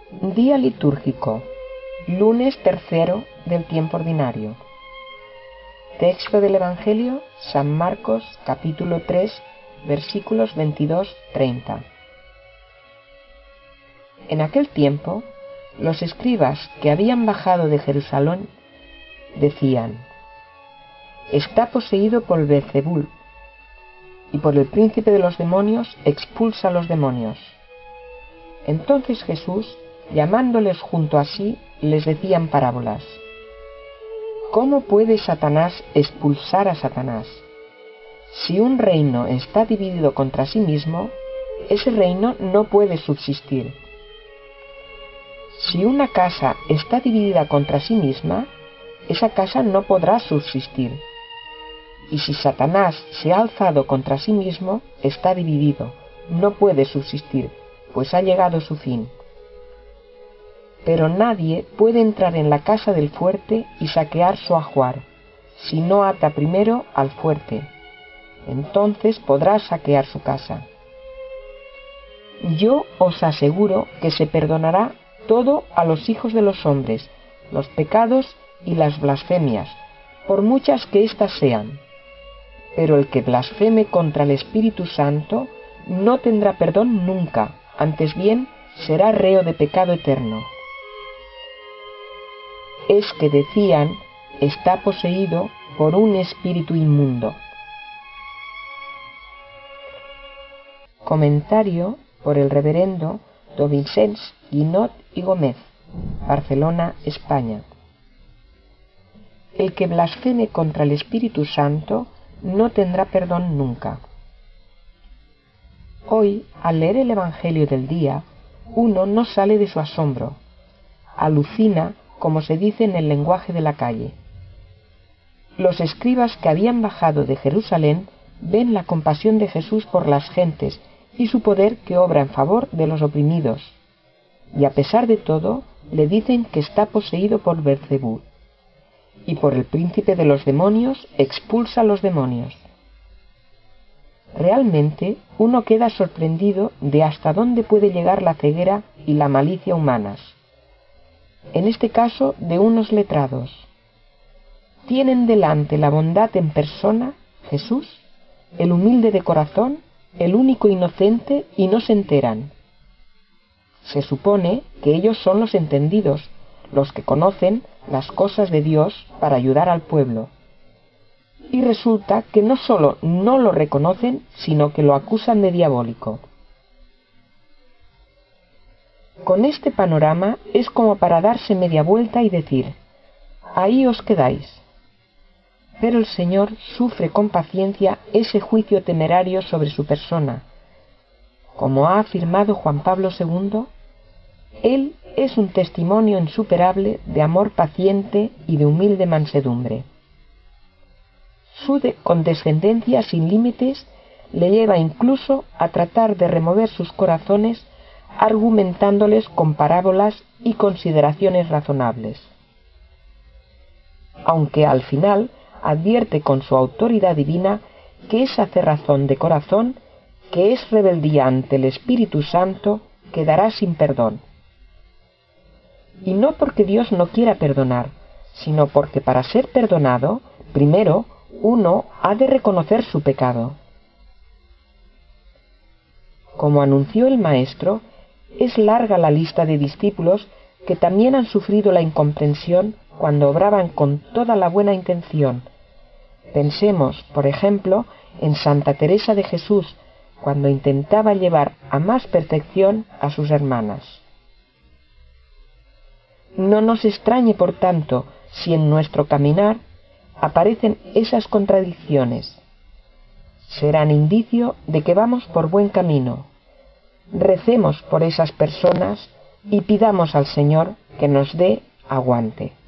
Día litúrgico, lunes tercero del tiempo ordinario. Texto del Evangelio, San Marcos, capítulo 3, versículos 22-30. En aquel tiempo, los escribas que habían bajado de Jerusalén decían: «Está poseído por Beelzebul, y por el príncipe de los demonios expulsa a los demonios». Entonces Jesús, llamándoles junto a sí, les decía en parábolas: ¿Cómo puede Satanás expulsar a Satanás? Si un reino está dividido contra sí mismo, ese reino no puede subsistir. Si una casa está dividida contra sí misma, esa casa no podrá subsistir. Y si Satanás se ha alzado contra sí mismo, está dividido, no puede subsistir, pues ha llegado su fin. Pero nadie puede entrar en la casa del fuerte y saquear su ajuar, si no ata primero al fuerte. Entonces podrá saquear su casa. Yo os aseguro que se perdonará todo a los hijos de los hombres, los pecados y las blasfemias, por muchas que éstas sean. Pero el que blasfeme contra el Espíritu Santo no tendrá perdón nunca, antes bien será reo de pecado eterno. Es que decían: está poseído por un espíritu inmundo. Comentario por el reverendo don Vicenç Guinot y Gómez, Barcelona, España. El que blasfeme contra el Espíritu Santo no tendrá perdón nunca. Hoy, al leer el Evangelio del día, uno no sale de su asombro, alucina, como se dice en el lenguaje de la calle. Los escribas que habían bajado de Jerusalén ven la compasión de Jesús por las gentes y su poder que obra en favor de los oprimidos, y a pesar de todo le dicen que está poseído por Beelzebul, y por el príncipe de los demonios expulsa a los demonios. Realmente uno queda sorprendido de hasta dónde puede llegar la ceguera y la malicia humanas. En este caso de unos letrados. Tienen delante la bondad en persona, Jesús, el humilde de corazón, el único inocente, y no se enteran. Se supone que ellos son los entendidos, los que conocen las cosas de Dios para ayudar al pueblo. Y resulta que no solo no lo reconocen, sino que lo acusan de diabólico. Con este panorama es como para darse media vuelta y decir: ahí os quedáis. Pero el Señor sufre con paciencia ese juicio temerario sobre su persona. Como ha afirmado Juan Pablo II, Él es un testimonio insuperable de amor paciente y de humilde mansedumbre. Su condescendencia sin límites le lleva incluso a tratar de remover sus corazones argumentándoles con parábolas y consideraciones razonables. Aunque al final advierte con su autoridad divina que esa cerrazón de corazón, que es rebeldía ante el Espíritu Santo, quedará sin perdón. Y no porque Dios no quiera perdonar, sino porque para ser perdonado, primero uno ha de reconocer su pecado. Como anunció el Maestro, es larga la lista de discípulos que también han sufrido la incomprensión cuando obraban con toda la buena intención. Pensemos, por ejemplo, en Santa Teresa de Jesús, cuando intentaba llevar a más perfección a sus hermanas. No nos extrañe, por tanto, si en nuestro caminar aparecen esas contradicciones. Serán indicio de que vamos por buen camino. Recemos por esas personas y pidamos al Señor que nos dé aguante.